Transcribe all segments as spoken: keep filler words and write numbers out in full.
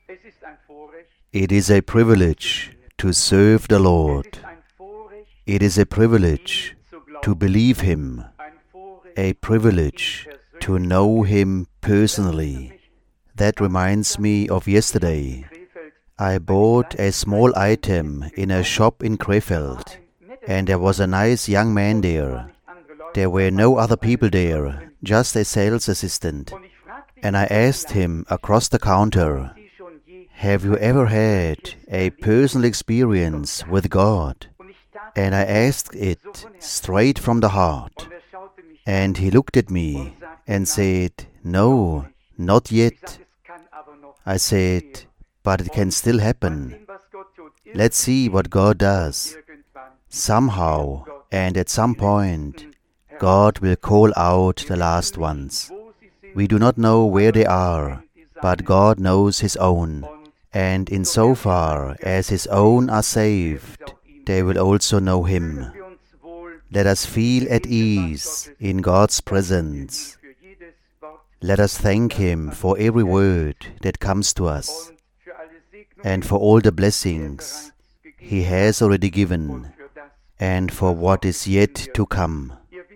It is a privilege to serve the Lord. It is a privilege to believe Him, a privilege to know Him personally. That reminds me of yesterday. I bought a small item in a shop in Krefeld, and there was a nice young man there. There were no other people there, just a sales assistant. And I asked him across the counter, "Have you ever had a personal experience with God?" And I asked it straight from the heart. And he looked at me and said, "No, not yet." I said, "But it can still happen. Let's see what God does. Somehow and at some point, God will call out the last ones. We do not know where they are, but God knows His own. And insofar as His own are saved, they will also know Him. Let us feel at ease in God's presence. Let us thank Him for every word that comes to us, and for all the blessings He has already given, and for what is yet to come.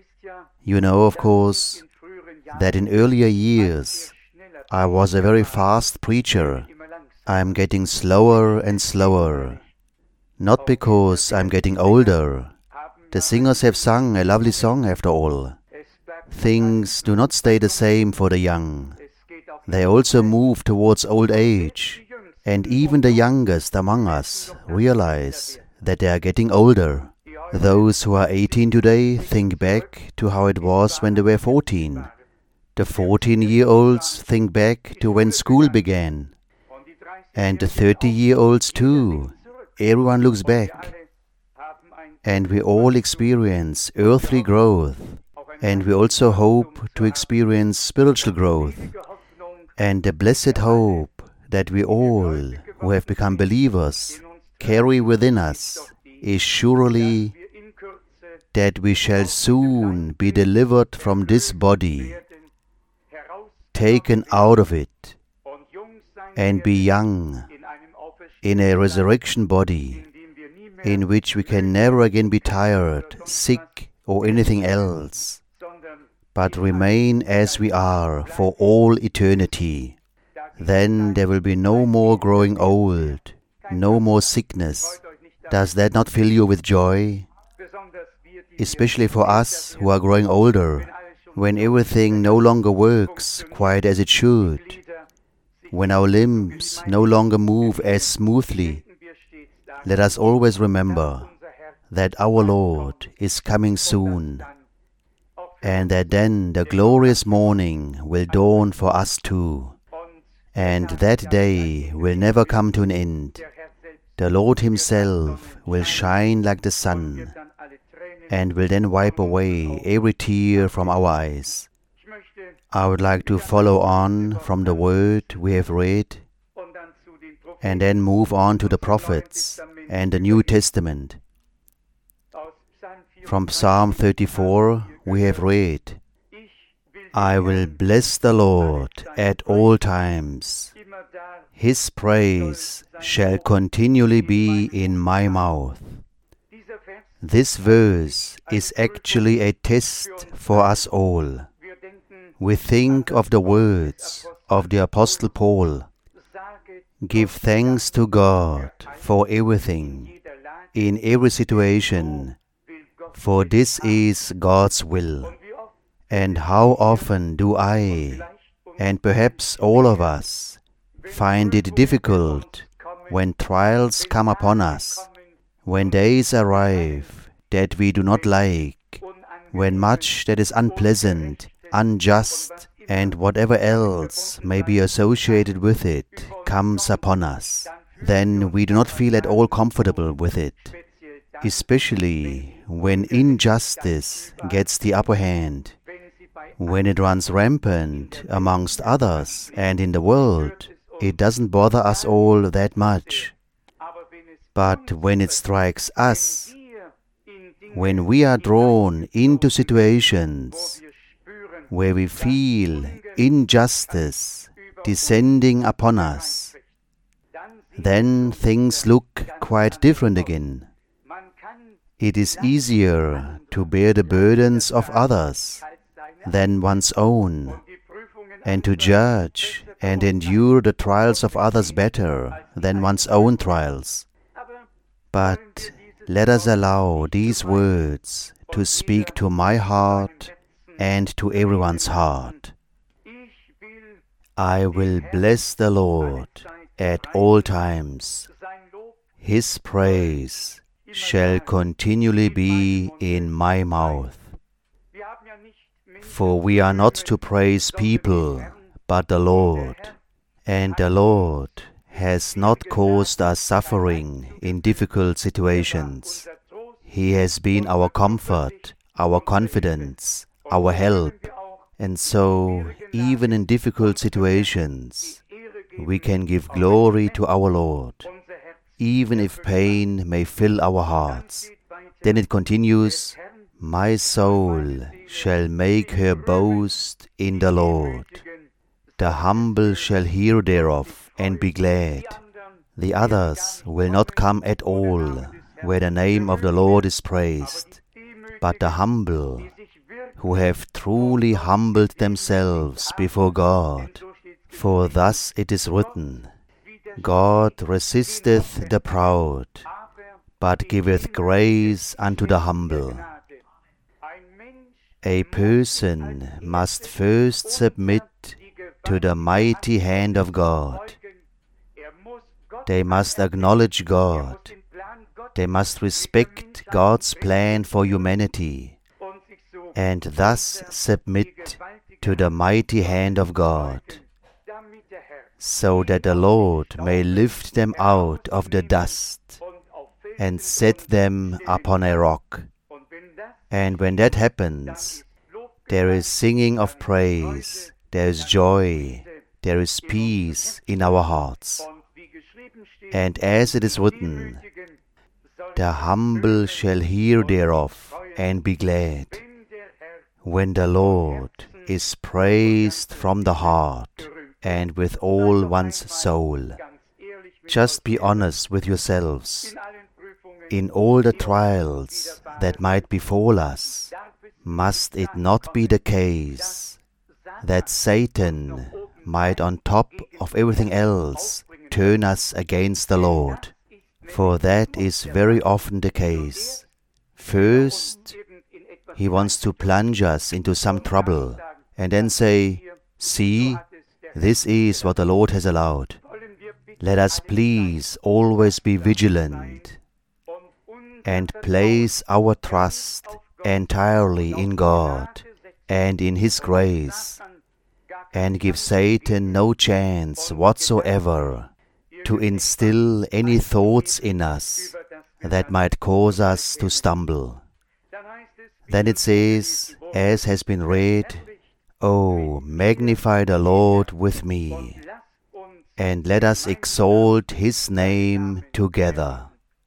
You know, of course, that in earlier years I was a very fast preacher. I am getting slower and slower. Not because I'm getting older. The singers have sung a lovely song after all. Things do not stay the same for the young. They also move towards old age. And even the youngest among us realize that they are getting older. Those who are eighteen today think back to how it was when they were fourteen. The fourteen-year-olds think back to when school began. And the thirty-year-olds too. Everyone looks back. And we all experience earthly growth. And we also hope to experience spiritual growth. And the blessed hope that we all, who have become believers, carry within us is surely that we shall soon be delivered from this body, taken out of it, and be young in a resurrection body, in which we can never again be tired, sick, or anything else, but remain as we are for all eternity. Then there will be no more growing old, no more sickness. Does that not fill you with joy? Especially for us who are growing older, when everything no longer works quite as it should, when our limbs no longer move as smoothly. Let us always remember that our Lord is coming soon, and that then the glorious morning will dawn for us too. And that day will never come to an end. The Lord Himself will shine like the sun, and will then wipe away every tear from our eyes. I would like to follow on from the word we have read, and then move on to the prophets and the New Testament. From Psalm thirty-four we have read, "I will bless the Lord at all times. His praise shall continually be in my mouth." This verse is actually a test for us all. We think of the words of the Apostle Paul, "Give thanks to God for everything, in every situation, for this is God's will." And how often do I, and perhaps all of us, find it difficult when trials come upon us, when days arrive that we do not like, when much that is unpleasant, unjust, and whatever else may be associated with it comes upon us. Then we do not feel at all comfortable with it, especially when injustice gets the upper hand, when it runs rampant amongst others and in the world. It doesn't bother us all that much. But when it strikes us, when we are drawn into situations where we feel injustice descending upon us, then things look quite different again. It is easier to bear the burdens of others than one's own, and to judge and endure the trials of others better than one's own trials. But let us allow these words to speak to my heart and to everyone's heart. I will bless the Lord at all times. His praise shall continually be in my mouth. For we are not to praise people, but the Lord. And the Lord has not caused us suffering in difficult situations. He has been our comfort, our confidence, our help. And so, even in difficult situations, we can give glory to our Lord, even if pain may fill our hearts. Then it continues, my soul shall make her boast in the Lord. The humble shall hear thereof and be glad. The others will not come at all where the name of the Lord is praised, but the humble, who have truly humbled themselves before God. For thus it is written, God resisteth the proud, but giveth grace unto the humble. A person must first submit to the mighty hand of God. They must acknowledge God. They must respect God's plan for humanity, and thus submit to the mighty hand of God, so that the Lord may lift them out of the dust and set them upon a rock. And when that happens, there is singing of praise, there is joy, there is peace in our hearts. And as it is written, the humble shall hear thereof and be glad. When the Lord is praised from the heart and with all one's soul. Just be honest with yourselves. In all the trials that might befall us, must it not be the case that Satan might, on top of everything else, turn us against the Lord? For that is very often the case. First, he wants to plunge us into some trouble, and then say, see, this is what the Lord has allowed. Let us please always be vigilant and place our trust entirely in God and in His grace, and give Satan no chance whatsoever to instill any thoughts in us that might cause us to stumble. Then it says, as has been read, Oh, magnify the Lord with me, and let us exalt His name together.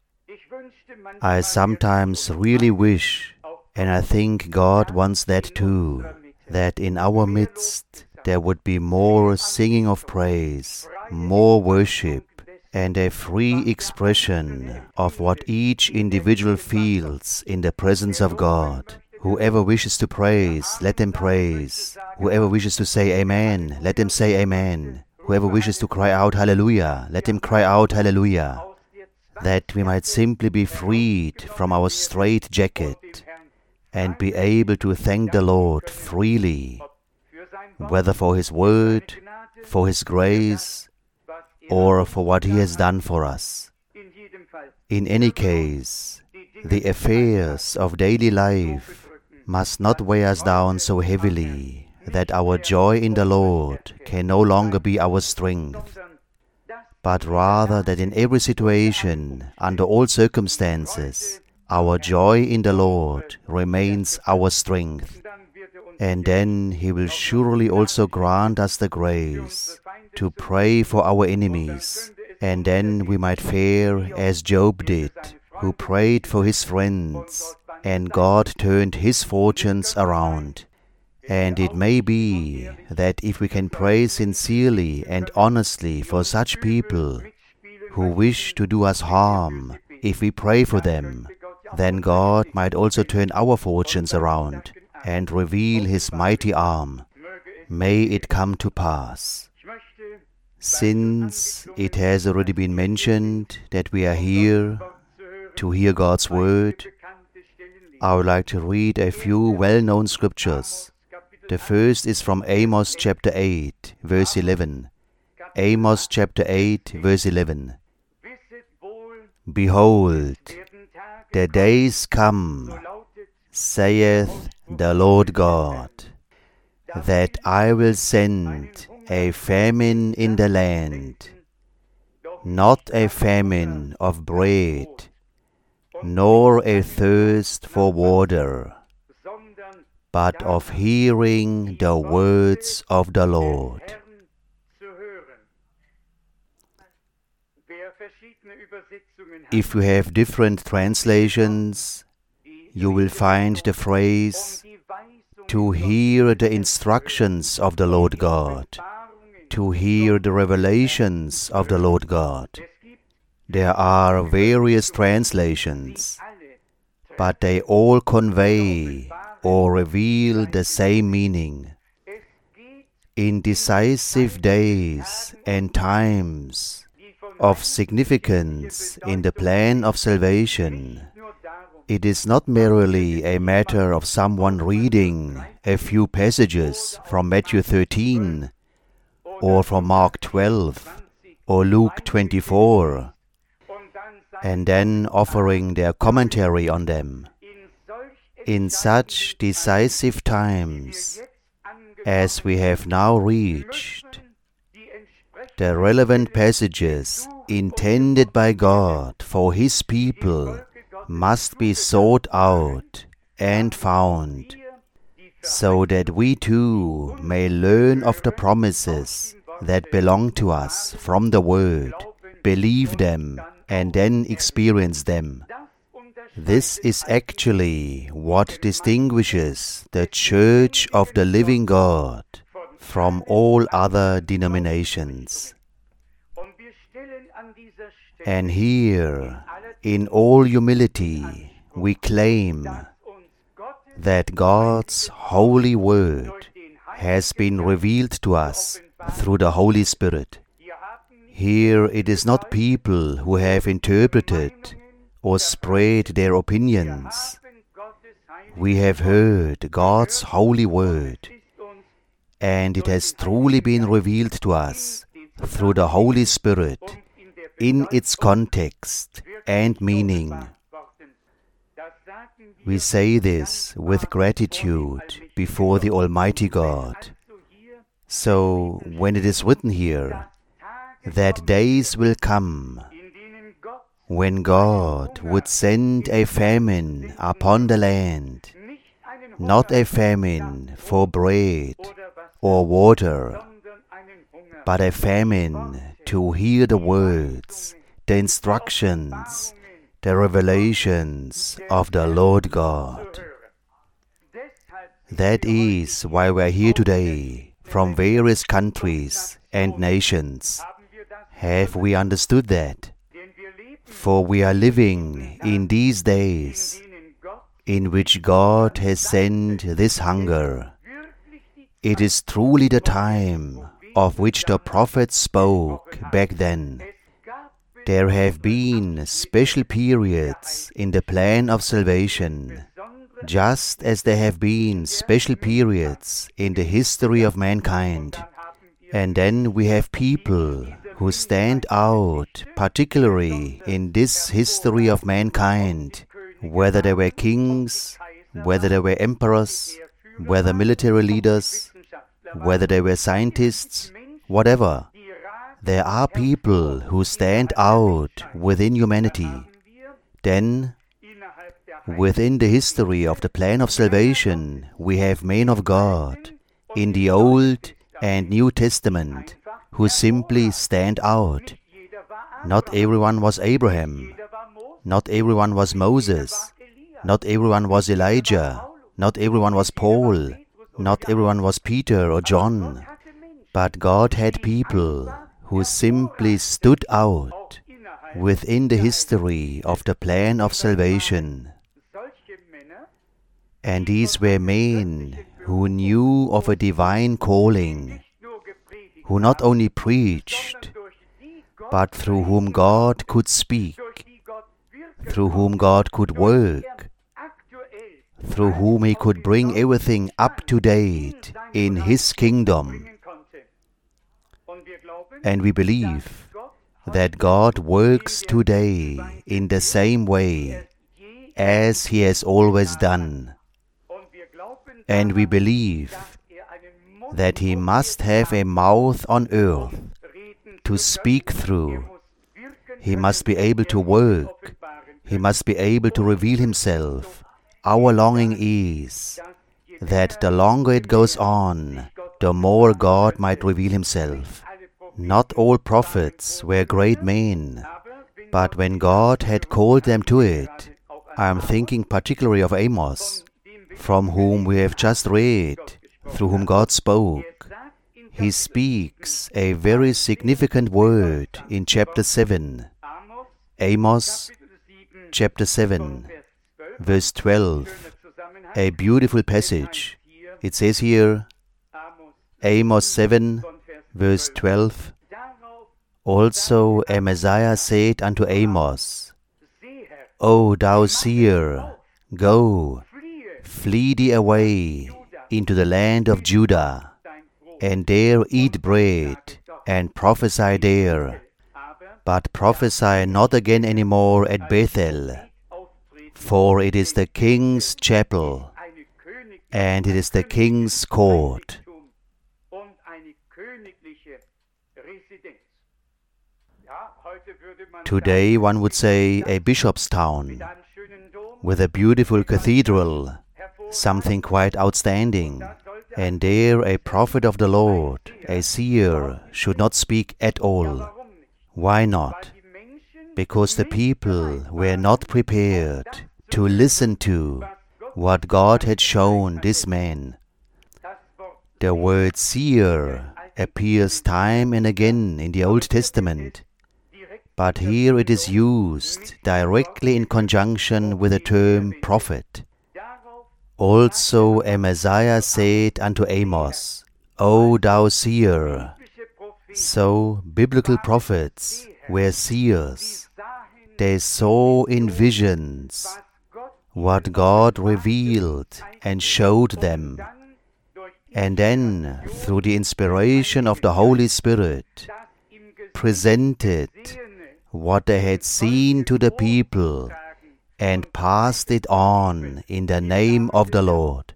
I sometimes really wish, and I think God wants that too, that in our midst there would be more singing of praise, more worship, and a free expression of what each individual feels in the presence of God. Whoever wishes to praise, let them praise. Whoever wishes to say amen, let them say amen. Whoever wishes to cry out hallelujah, let him cry out hallelujah. That we might simply be freed from our straitjacket and be able to thank the Lord freely, whether for His word, for His grace, or for what He has done for us. In any case, the affairs of daily life must not weigh us down so heavily that our joy in the Lord can no longer be our strength, but rather that in every situation, under all circumstances, our joy in the Lord remains our strength. And then He will surely also grant us the grace to pray for our enemies, and then we might fare as Job did, who prayed for his friends, and God turned his fortunes around. And it may be that if we can pray sincerely and honestly for such people who wish to do us harm, if we pray for them, then God might also turn our fortunes around and reveal His mighty arm. May it come to pass. Since it has already been mentioned that we are here to hear God's word, I would like to read a few well-known scriptures. The first is from Amos chapter eight, verse eleven. Amos chapter eight, verse eleven. Behold, the days come, saith the Lord God, that I will send a famine in the land, not a famine of bread, nor a thirst for water, but of hearing the words of the Lord. If you have different translations, you will find the phrase, to hear the instructions of the Lord God, to hear the revelations of the Lord God. There are various translations, but they all convey or reveal the same meaning. In decisive days and times of significance in the plan of salvation, it is not merely a matter of someone reading a few passages from Matthew thirteen, or from Mark twelve, or Luke twenty-four, and then offering their commentary on them. In such decisive times as we have now reached, the relevant passages intended by God for His people must be sought out and found, so that we too may learn of the promises that belong to us from the Word, believe them, and then experience them. This is actually what distinguishes the Church of the Living God from all other denominations. And here, in all humility, we claim that God's holy word has been revealed to us through the Holy Spirit. Here it is not people who have interpreted or spread their opinions. We have heard God's holy word, and it has truly been revealed to us through the Holy Spirit in its context and meaning. We say this with gratitude before the Almighty God. So, when it is written here, that days will come when God would send a famine upon the land, not a famine for bread or water, but a famine to hear the words, the instructions, the revelations of the Lord God. That is why we are here today, from various countries and nations. Have we understood that? For we are living in these days in which God has sent this hunger. It is truly the time of which the prophets spoke back then. There have been special periods in the plan of salvation, just as there have been special periods in the history of mankind. And then we have people who stand out, particularly in this history of mankind, whether they were kings, whether they were emperors, whether military leaders, whether they were scientists, whatever. There are people who stand out within humanity. Then, within the history of the plan of salvation, we have men of God in the Old and New Testament who simply stand out. Not everyone was Abraham. Not everyone was Moses. Not everyone was Elijah. Not everyone was Paul. Not everyone was Peter or John. But God had people who simply stood out within the history of the plan of salvation. And these were men who knew of a divine calling, who not only preached, but through whom God could speak, through whom God could work, through whom He could bring everything up to date in His kingdom. And we believe that God works today in the same way as He has always done. And we believe that He must have a mouth on earth to speak through. He must be able to work. He must be able to reveal Himself. Our longing is that the longer it goes on, the more God might reveal Himself. Not all prophets were great men, but when God had called them to it, I am thinking particularly of Amos, from whom we have just read, through whom God spoke. He speaks a very significant word in chapter seven. Amos, chapter seven, verse twelve. A beautiful passage. It says here, Amos seven, verse twelve, also Amaziah said unto Amos, O thou seer, go, flee thee away into the land of Judah, and there eat bread, and prophesy there, but prophesy not again any more at Bethel, for it is the king's chapel, and it is the king's court. Today one would say a bishop's town, with a beautiful cathedral, something quite outstanding, and there a prophet of the Lord, a seer, should not speak at all. Why not? Because the people were not prepared to listen to what God had shown this man. The word seer appears time and again in the Old Testament, but here it is used directly in conjunction with the term prophet. Also Amaziah said unto Amos, O thou seer. So biblical prophets were seers. They saw in visions what God revealed and showed them. And then, through the inspiration of the Holy Spirit, presented what they had seen to the people and passed it on in the name of the Lord.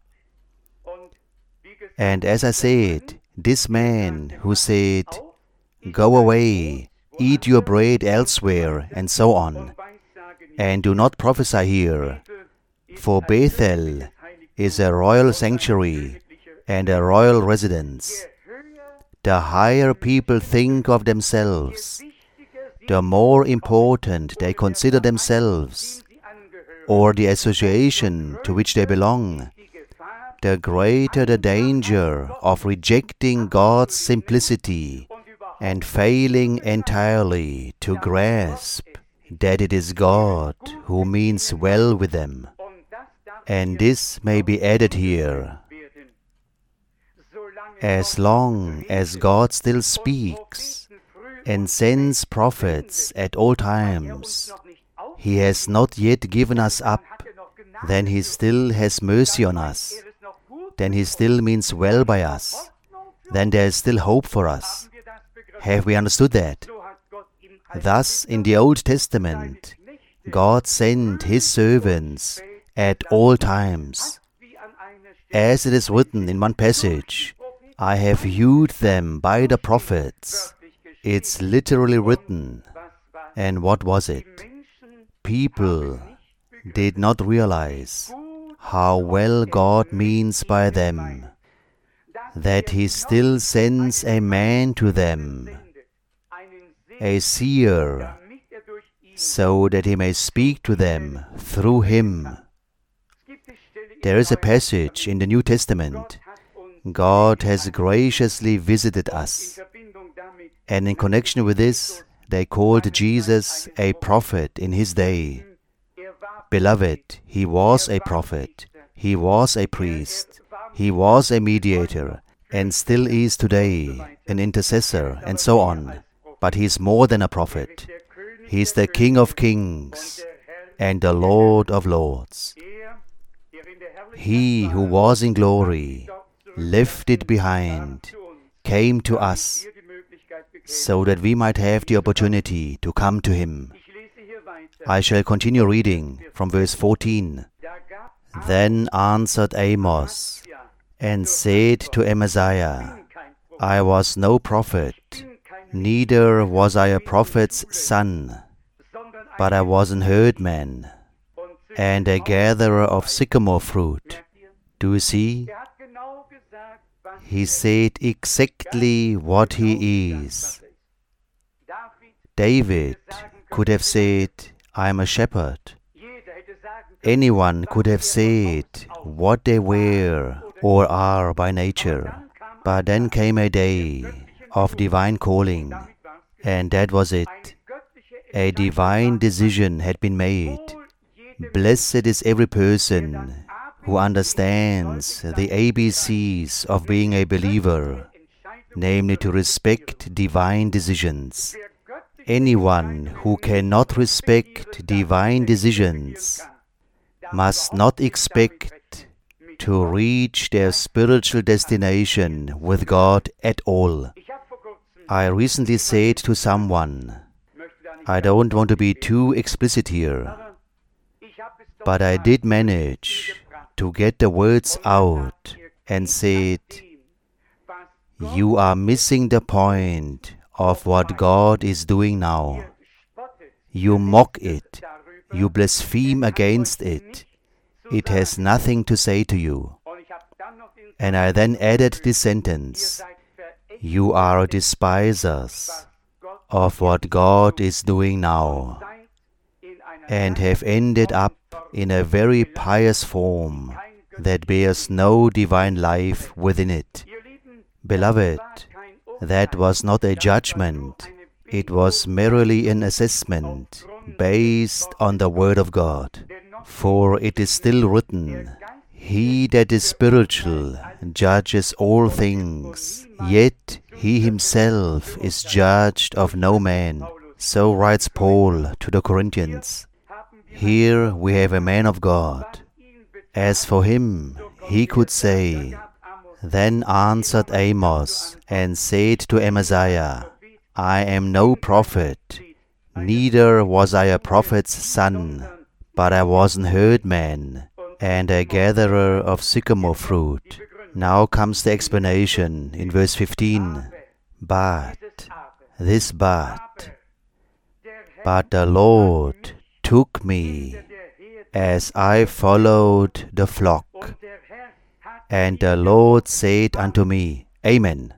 And as I said, this man who said, Go away, eat your bread elsewhere, and so on, and do not prophesy here, for Bethel is a royal sanctuary and a royal residence. The higher people think of themselves, the more important they consider themselves, or the association to which they belong, the greater the danger of rejecting God's simplicity and failing entirely to grasp that it is God who means well with them. And this may be added here. As long as God still speaks and sends prophets at all times, He has not yet given us up, then He still has mercy on us, then He still means well by us, then there is still hope for us. Have we understood that? Thus, in the Old Testament, God sent His servants at all times. As it is written in one passage, I have viewed them by the prophets. It's literally written. And what was it? People did not realize how well God means by them, that He still sends a man to them, a seer, so that He may speak to them through him. There is a passage in the New Testament. God has graciously visited us, and in connection with this, they called Jesus a prophet in his day. Beloved, he was a prophet, he was a priest, he was a mediator, and still is today an intercessor, and so on. But he is more than a prophet. He is the King of kings and the Lord of lords. He who was in glory, lifted behind, came to us so that we might have the opportunity to come to him. I shall continue reading from verse fourteen. Then answered Amos and said to Amaziah, I was no prophet, neither was I a prophet's son, but I was an herdman and a gatherer of sycamore fruit. Do you see? He said exactly what he is. David could have said, I am a shepherd. Anyone could have said what they were or are by nature. But then came a day of divine calling, and that was it. A divine decision had been made. Blessed is every person who understands the A B Cs of being a believer, namely to respect divine decisions. Anyone who cannot respect divine decisions must not expect to reach their spiritual destination with God at all. I recently said to someone, I don't want to be too explicit here, but I did manage to get the words out and said, you are missing the point of what God is doing now. You mock it. You blaspheme against it. It has nothing to say to you. And I then added this sentence, you are despisers of what God is doing now, and have ended up in a very pious form that bears no divine life within it. Beloved, that was not a judgment. It was merely an assessment based on the Word of God. For it is still written, he that is spiritual judges all things, yet he himself is judged of no man. So writes Paul to the Corinthians. Here we have a man of God. As for him, he could say, then answered Amos and said to Amaziah, I am no prophet, neither was I a prophet's son, but I was an herdman and a gatherer of sycamore fruit. Now comes the explanation in verse fifteen. But, this but, but the Lord took me as I followed the flock, and the Lord said unto me, Amen.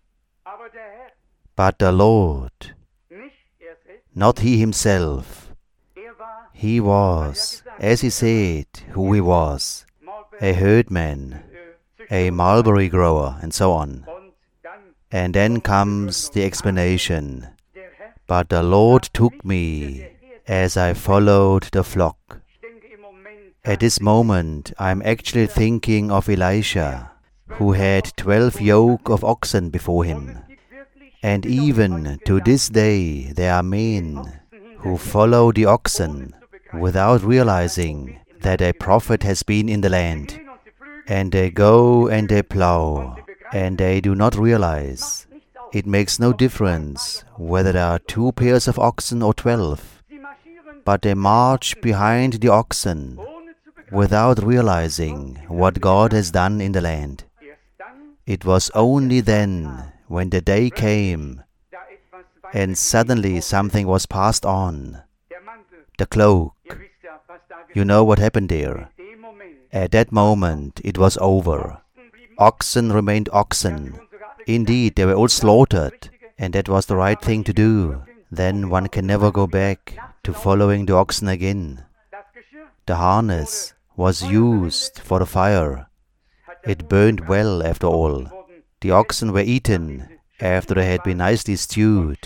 But the Lord, not he himself, he was, as he said, who he was, a herdman, a mulberry grower, and so on. And then comes the explanation, but the Lord took me as I followed the flock. At this moment, I am actually thinking of Elisha, who had twelve yoke of oxen before him. And even to this day, there are men who follow the oxen without realizing that a prophet has been in the land. And they go and they plow, and they do not realize. It makes no difference whether there are two pairs of oxen or twelve, but they march behind the oxen without realizing what God has done in the land. It was only then, when the day came, and suddenly something was passed on. The cloak. You know what happened there. At that moment, it was over. Oxen remained oxen. Indeed, they were all slaughtered, and that was the right thing to do. Then one can never go back to following the oxen again. The harness was used for the fire. It burned well after all. The oxen were eaten after they had been nicely stewed,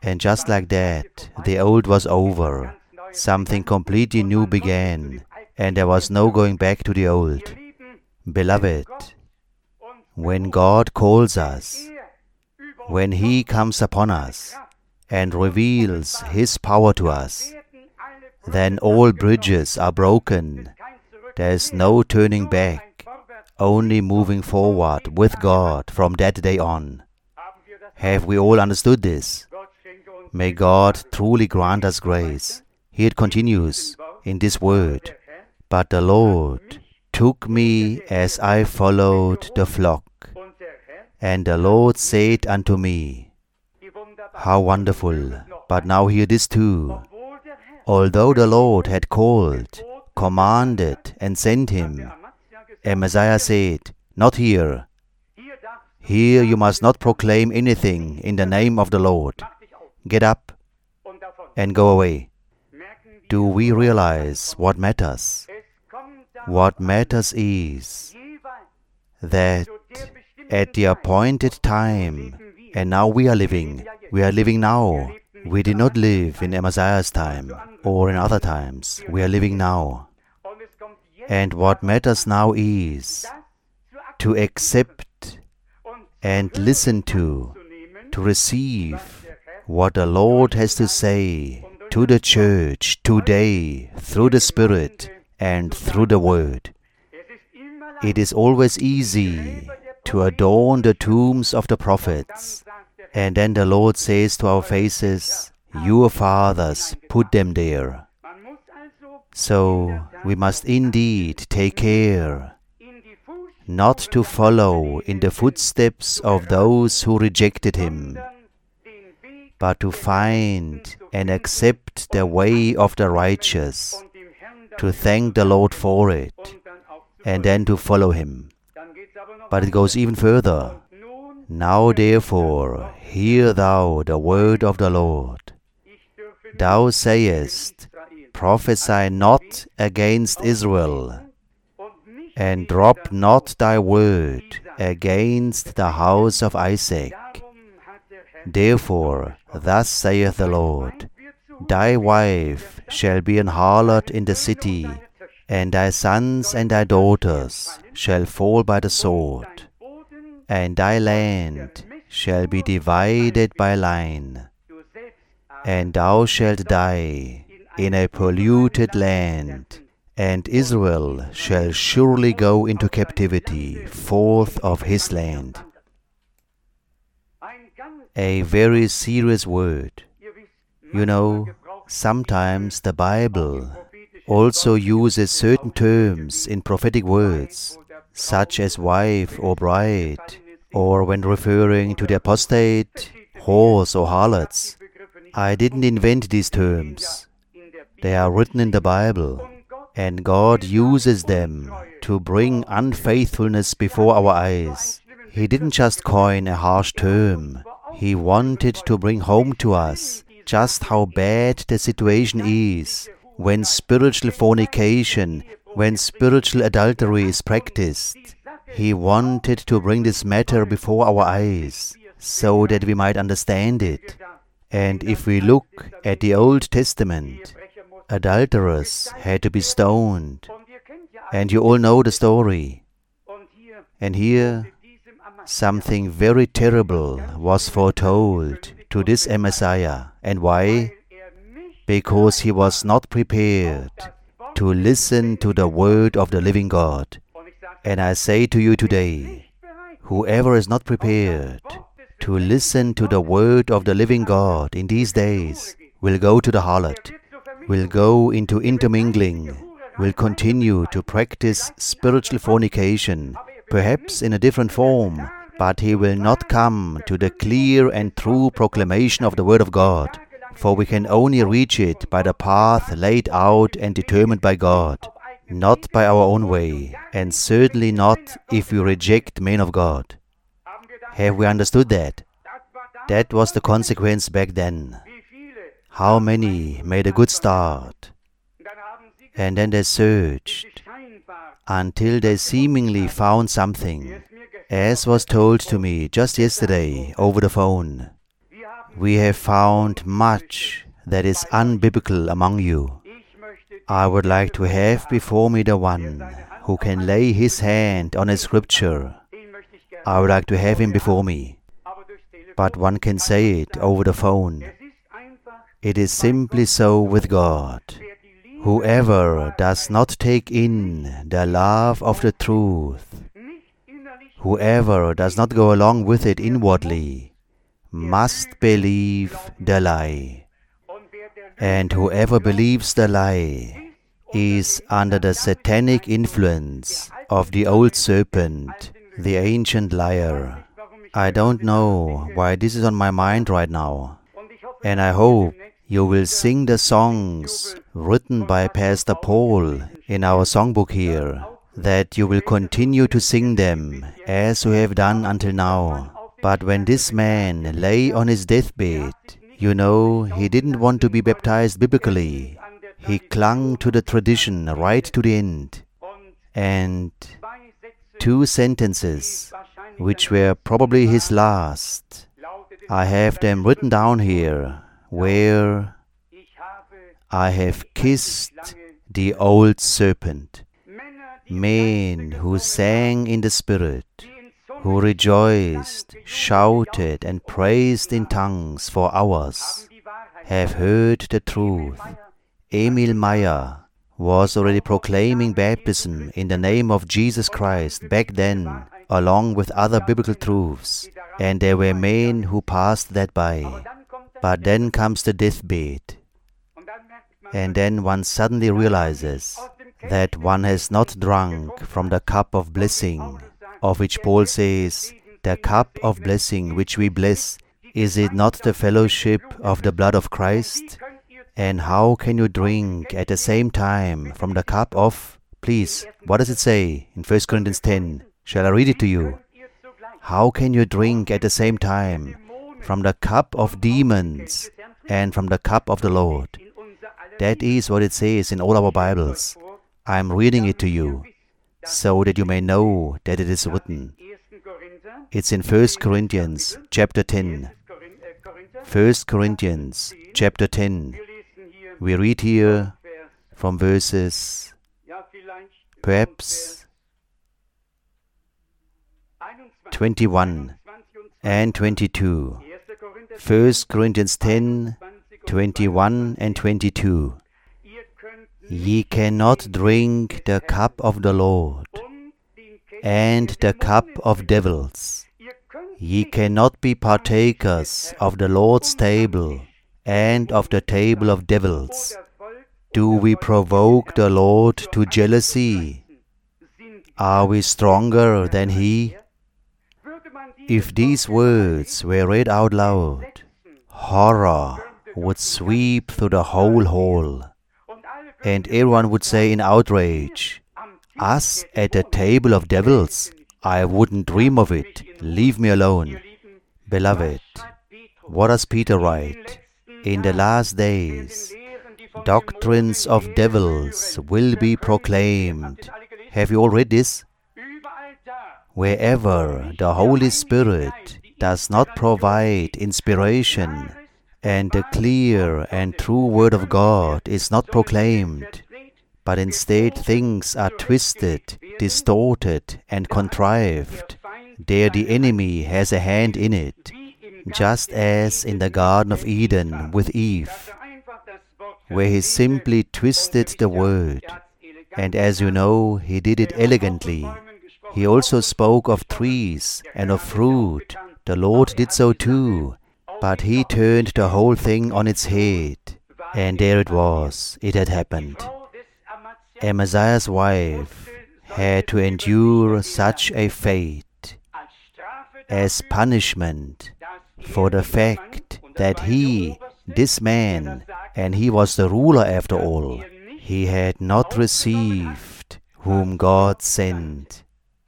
And just like that, the old was over. Something completely new began, and there was no going back to the old. Beloved, when God calls us, when He comes upon us and reveals His power to us, then all bridges are broken. There is no turning back, only moving forward with God from that day on. Have we all understood this? May God truly grant us grace. Here it continues in this word, "But the Lord took me as I followed the flock, and the Lord said unto me," how wonderful! But now hear this too. Although the Lord had called, commanded, and sent him, Amaziah said, "Not here. Here you must not proclaim anything in the name of the Lord. Get up and go away." Do we realize what matters? What matters is that at the appointed time, and now we are living, we are living now. We did not live in Amaziah's time or in other times. We are living now. And what matters now is to accept and listen to, to receive what the Lord has to say to the church today through the Spirit and through the Word. It is always easy to adorn the tombs of the prophets, and then the Lord says to our faces, "Your fathers put them there." So we must indeed take care not to follow in the footsteps of those who rejected Him, but to find and accept the way of the righteous, to thank the Lord for it, and then to follow Him. But it goes even further. "Now therefore, hear thou the word of the Lord. Thou sayest, prophesy not against Israel, and drop not thy word against the house of Isaac. Therefore, thus saith the Lord, thy wife shall be an harlot in the city, and thy sons and thy daughters shall fall by the sword, and thy land shall be divided by line, and thou shalt die in a polluted land, and Israel shall surely go into captivity forth of his land." A very serious word. You know, sometimes the Bible also uses certain terms in prophetic words, such as wife or bride, or when referring to the apostate, whores or harlots. I didn't invent these terms. They are written in the Bible, and God uses them to bring unfaithfulness before our eyes. He didn't just coin a harsh term. He wanted to bring home to us just how bad the situation is when spiritual fornication, when spiritual adultery is practiced. He wanted to bring this matter before our eyes so that we might understand it. And if we look at the Old Testament, adulterers had to be stoned. And you all know the story. And here, something very terrible was foretold to this Amaziah. And why? Because he was not prepared to listen to the word of the living God. And I say to you today, whoever is not prepared to listen to the word of the living God in these days will go to the harlot, will go into intermingling, will continue to practice spiritual fornication, perhaps in a different form, but he will not come to the clear and true proclamation of the Word of God, for we can only reach it by the path laid out and determined by God, not by our own way, and certainly not if we reject men of God. Have we understood that? That was the consequence back then. How many made a good start, and then they searched until they seemingly found something, as was told to me just yesterday over the phone. we have found much that is unbiblical among you. I would like to have before me the one who can lay his hand on a scripture. I would like to have him before me. But one can say it over the phone. It is simply so with God. Whoever does not take in the love of the truth, whoever does not go along with it inwardly, must believe the lie. And whoever believes the lie is under the satanic influence of the old serpent, the ancient liar. I don't know why this is on my mind right now, and I hope you will sing the songs written by Pastor Paul in our songbook here, that you will continue to sing them as you have done until now. But when this man lay on his deathbed, you know, he didn't want to be baptized biblically. He clung to the tradition right to the end. And two sentences, which were probably his last, I have them written down here, where I have kissed the old serpent. Men who sang in the Spirit, who rejoiced, shouted, and praised in tongues for hours, have heard the truth. Emil Meyer was already proclaiming baptism in the name of Jesus Christ back then, along with other biblical truths, and there were men who passed that by. But then comes the deathbed, and then one suddenly realizes that one has not drunk from the cup of blessing, of which Paul says, the cup of blessing which we bless, is it not the fellowship of the blood of Christ? And how can you drink at the same time from the cup of, please, what does it say in First Corinthians ten? Shall I read it to you? How can you drink at the same time from the cup of demons and from the cup of the Lord? That is what it says in all our Bibles. I am reading it to you, so that you may know that it is written. It's in First Corinthians chapter ten. First Corinthians chapter ten. We read here from verses, perhaps, twenty-one and twenty-two. First Corinthians ten, twenty-one and twenty-two. Ye cannot drink the cup of the Lord and the cup of devils. Ye cannot be partakers of the Lord's table and of the table of devils. Do we provoke the Lord to jealousy? Are we stronger than He? If these words were read out loud, horror would sweep through the whole hall, and everyone would say in outrage, us at the table of devils? I wouldn't dream of it. Leave me alone. Beloved, what does Peter write? In the last days, doctrines of devils will be proclaimed. Have you all read this? Wherever the Holy Spirit does not provide inspiration, and the clear and true Word of God is not proclaimed, but instead things are twisted, distorted, and contrived, there the enemy has a hand in it, just as in the Garden of Eden with Eve, where he simply twisted the Word, and as you know, he did it elegantly. He also spoke of trees and of fruit. The Lord did so too, but he turned the whole thing on its head, and there it was, it had happened. Amaziah's wife had to endure such a fate as punishment for the fact that he, this man, and he was the ruler after all, he had not received whom God sent.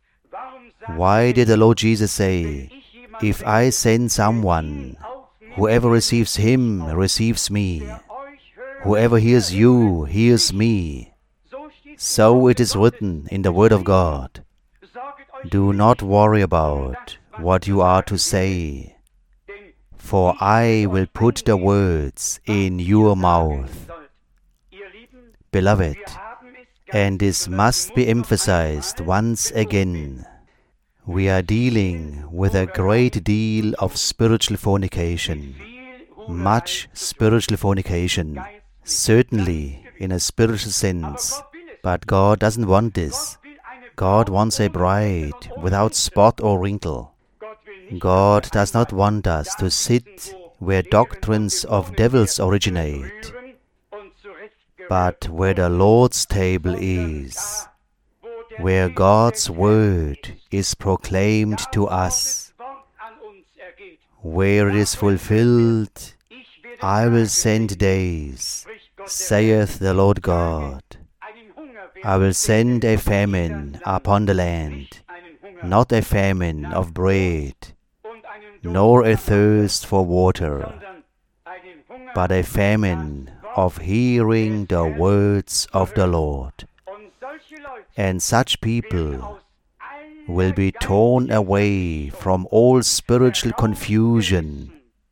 Why did the Lord Jesus say, if I send someone, whoever receives him receives me. Whoever hears you hears me. So it is written in the Word of God. Do not worry about what you are to say, for I will put the words in your mouth. Beloved, and this must be emphasized once again, we are dealing with a great deal of spiritual fornication, much spiritual fornication, certainly in a spiritual sense, but God doesn't want this. God wants a bride without spot or wrinkle. God does not want us to sit where doctrines of devils originate, but where the Lord's table is, where God's word is proclaimed to us, where it is fulfilled, I will send days, saith the Lord God. I will send a famine upon the land, not a famine of bread, nor a thirst for water, but a famine of hearing the words of the Lord. And such people will be torn away from all spiritual confusion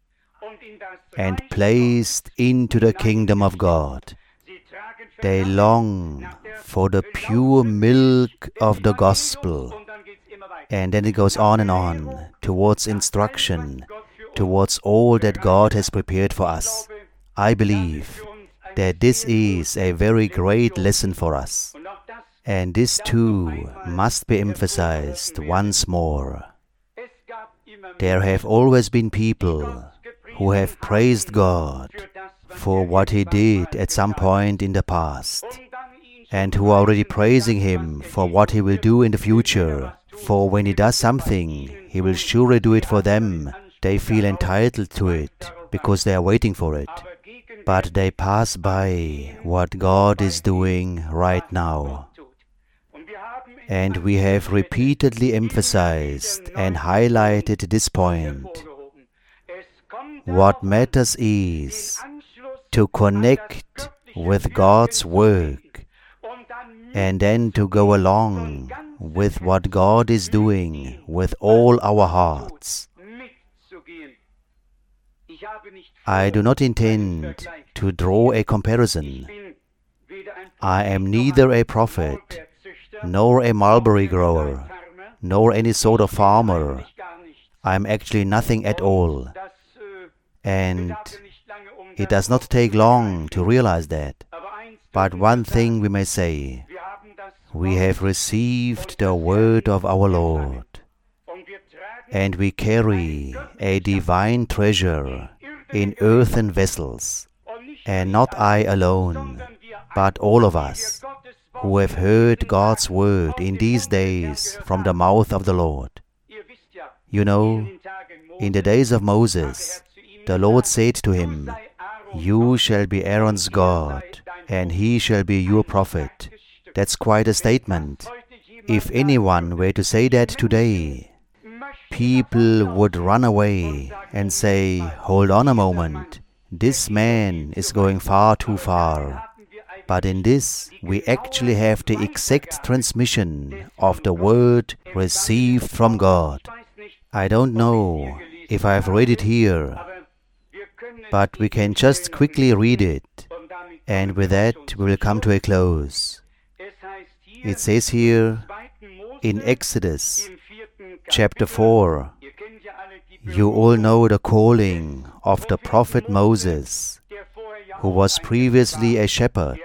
and placed into the kingdom of God. They long for the pure milk of the gospel. And then it goes on and on, towards instruction, towards all that God has prepared for us. I believe that this is a very great lesson for us. And this too must be emphasized once more. There have always been people who have praised God for what He did at some point in the past, and who are already praising Him for what He will do in the future. For when He does something, He will surely do it for them. They feel entitled to it because they are waiting for it. But they pass by what God is doing right now. And we have repeatedly emphasized and highlighted this point. What matters is to connect with God's work and then to go along with what God is doing with all our hearts. I do not intend to draw a comparison. I am neither a prophet, nor a mulberry grower, nor any sort of farmer. I am actually nothing at all. And it does not take long to realize that. But one thing we may say, we have received the word of our Lord, and we carry a divine treasure in earthen vessels, and not I alone, but all of us who have heard God's word in these days from the mouth of the Lord. You know, in the days of Moses, the Lord said to him, "You shall be Aaron's God, and he shall be your prophet." That's quite a statement. If anyone were to say that today, people would run away and say, "Hold on a moment, this man is going far too far." But in this, we actually have the exact transmission of the word received from God. I don't know if I have read it here, but we can just quickly read it, and with that we will come to a close. It says here in Exodus chapter four, you all know the calling of the prophet Moses, who was previously a shepherd.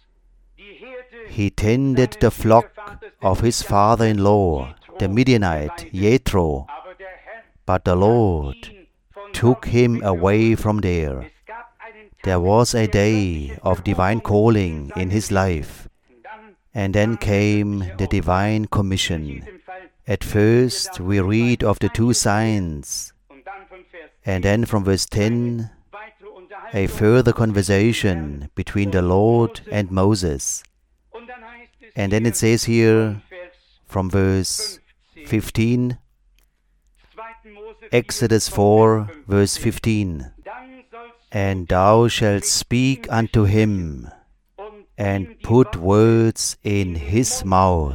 He tended the flock of his father-in-law, the Midianite Jethro, but the Lord took him away from there. There was a day of divine calling in his life, and then came the divine commission. At first we read of the two signs, and then from verse ten, a further conversation between the Lord and Moses. And then it says here, from verse fifteen, Exodus four, verse fifteen, "And thou shalt speak unto him, and put words in his mouth."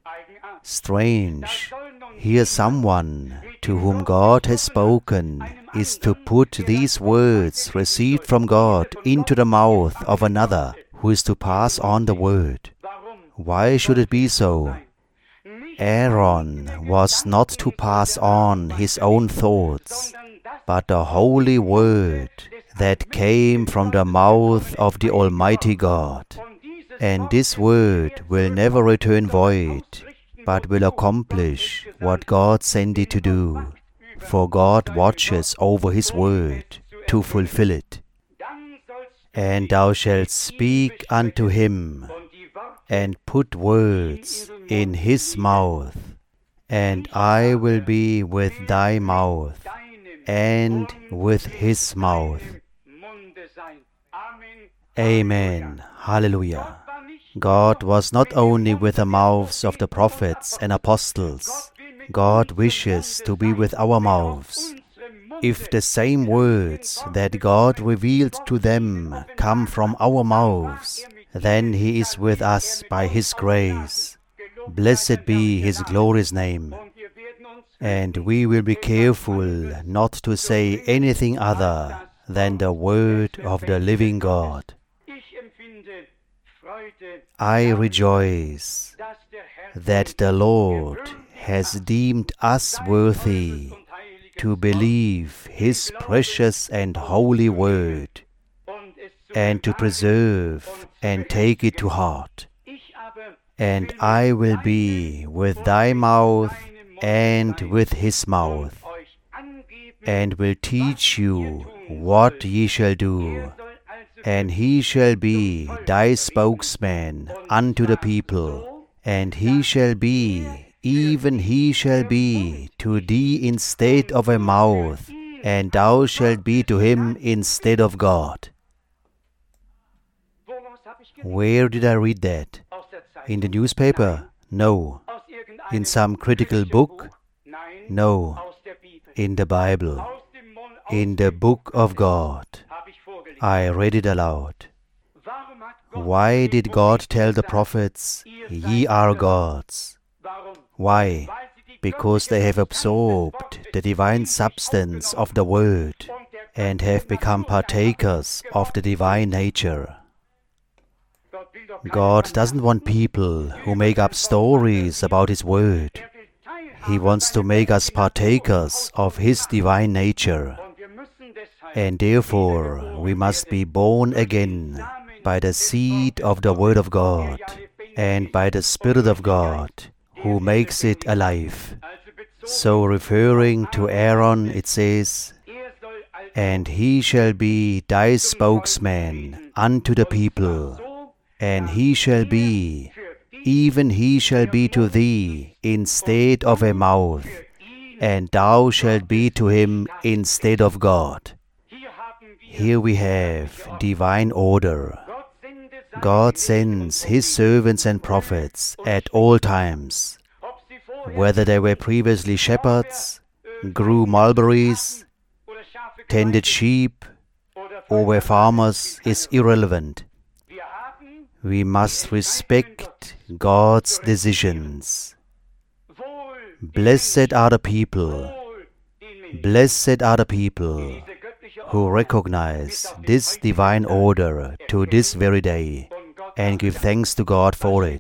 Strange, here someone to whom God has spoken is to put these words received from God into the mouth of another who is to pass on the word. Why should it be so? Aaron was not to pass on his own thoughts, but the holy word that came from the mouth of the Almighty God. And this word will never return void, but will accomplish what God sent it to do. For God watches over his word to fulfill it. And thou shalt speak unto him, and put words in his mouth, and I will be with thy mouth, and with his mouth. Amen. Hallelujah. God was not only with the mouths of the prophets and apostles. God wishes to be with our mouths. If the same words that God revealed to them come from our mouths, then he is with us by his grace. Blessed be his glorious name. And we will be careful not to say anything other than the word of the living God. I rejoice that the Lord has deemed us worthy to believe his precious and holy word, and to preserve and take it to heart. And I will be with thy mouth and with his mouth, and will teach you what ye shall do. And he shall be thy spokesman unto the people, and he shall be, even he shall be to thee instead of a mouth, and thou shalt be to him instead of God. Where did I read that? In the newspaper? No. In some critical book? No. In the Bible. In the book of God. I read it aloud. Why did God tell the prophets, ye are gods? Why? Because they have absorbed the divine substance of the Word and have become partakers of the divine nature. God doesn't want people who make up stories about His Word. He wants to make us partakers of His divine nature. And therefore we must be born again by the seed of the Word of God and by the Spirit of God, who makes it alive. So referring to Aaron, it says, and he shall be thy spokesman unto the people, and he shall be, even he shall be to thee instead of a mouth, and thou shalt be to him instead of God. Here we have divine order. God sends His servants and prophets at all times. Whether they were previously shepherds, grew mulberries, tended sheep, or were farmers is irrelevant. We must respect God's decisions. Blessed are the people, blessed are the people who recognize this divine order to this very day and give thanks to God for it.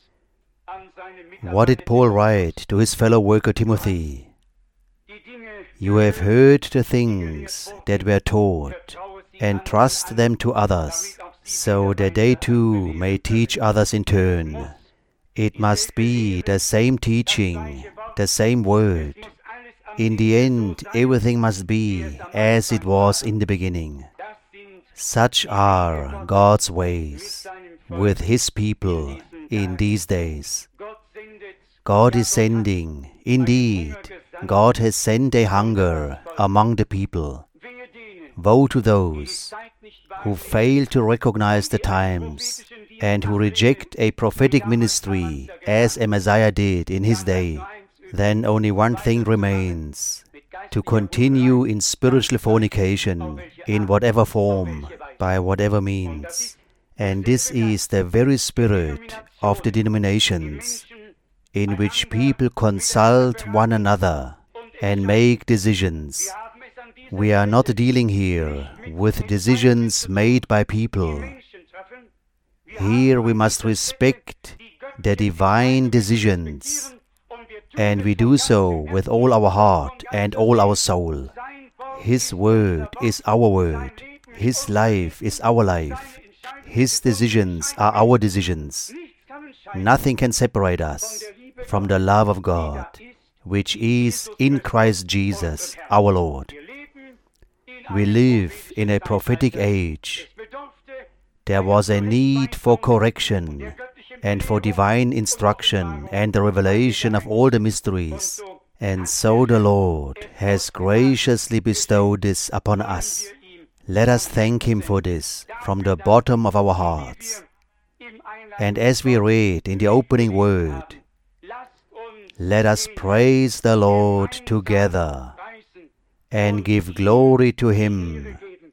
What did Paul write to his fellow worker Timothy? You have heard the things that were taught, and trust them to others, so that they too may teach others in turn. It must be the same teaching, the same word. In the end, everything must be as it was in the beginning. Such are God's ways with His people in these days. God is sending, indeed, God has sent a hunger among the people. Woe to those who fail to recognize the times and who reject a prophetic ministry as a Messiah did in his day. Then only one thing remains, to continue in spiritual fornication, in whatever form, by whatever means. And this is the very spirit of the denominations, in which people consult one another and make decisions. We are not dealing here with decisions made by people. Here we must respect the divine decisions, and we do so with all our heart and all our soul. His word is our word. His life is our life. His decisions are our decisions. Nothing can separate us from the love of God, which is in Christ Jesus our Lord. We live in a prophetic age. There was a need for correction and for divine instruction and the revelation of all the mysteries. And so the Lord has graciously bestowed this upon us. Let us thank Him for this from the bottom of our hearts. And as we read in the opening word, let us praise the Lord together and give glory to Him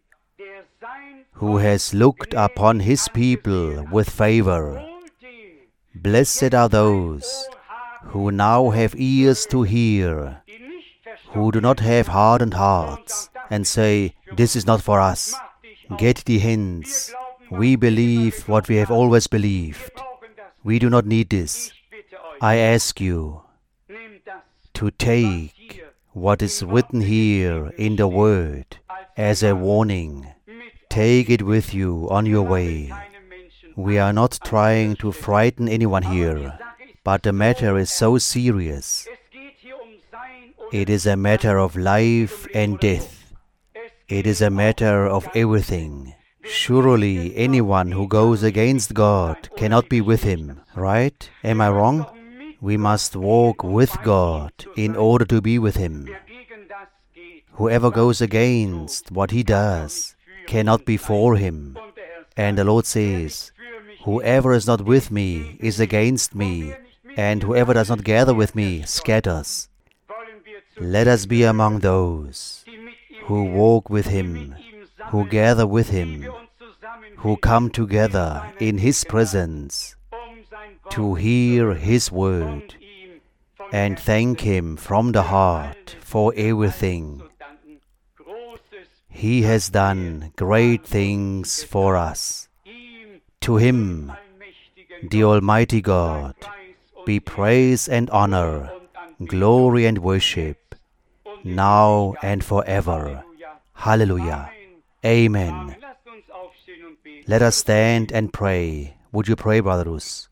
who has looked upon His people with favor. Blessed are those who now have ears to hear, who do not have hardened hearts and say, "This is not for us." Get the hints. We believe what we have always believed. We do not need this. I ask you to take what is written here in the Word as a warning. Take it with you on your way. We are not trying to frighten anyone here, but the matter is so serious. It is a matter of life and death. It is a matter of everything. Surely anyone who goes against God cannot be with Him, right? Am I wrong? We must walk with God in order to be with Him. Whoever goes against what He does cannot be for Him. And the Lord says, "Whoever is not with me is against me, and whoever does not gather with me scatters." Let us be among those who walk with Him, who gather with Him, who come together in His presence to hear His word and thank Him from the heart for everything. He has done great things for us. To Him, the Almighty God, be praise and honor, glory and worship, now and forever. Hallelujah. Amen. Let us stand and pray. Would you pray, Brother Rus?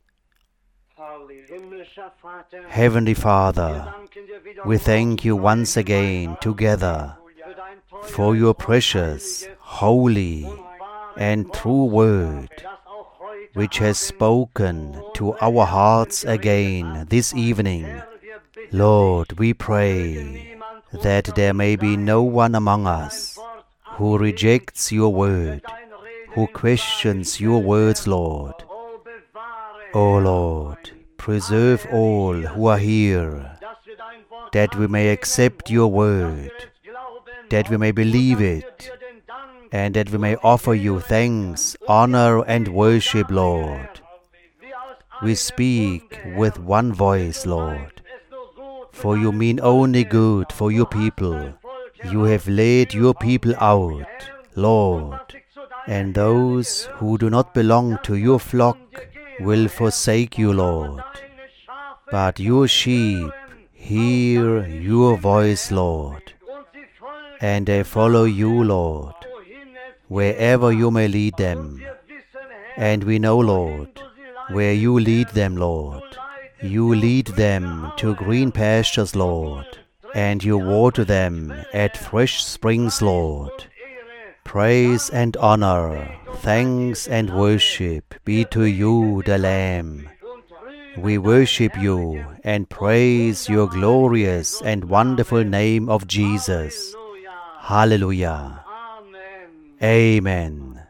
Heavenly Father, we thank You once again together for Your precious, holy, and true word, which has spoken to our hearts again this evening. Lord, we pray that there may be no one among us who rejects Your word, who questions Your words, Lord. O Lord, preserve all who are here, that we may accept Your word, that we may believe it, and that we may offer You thanks, honor, and worship, Lord. We speak with one voice, Lord, for You mean only good for Your people. You have led Your people out, Lord, and those who do not belong to Your flock will forsake You, Lord. But Your sheep hear Your voice, Lord, and they follow You, Lord, wherever You may lead them. And we know, Lord, where You lead them, Lord. You lead them to green pastures, Lord, and You water them at fresh springs, Lord. Praise and honor, thanks and worship be to You, the Lamb. We worship You and praise Your glorious and wonderful name of Jesus. Hallelujah. Amen.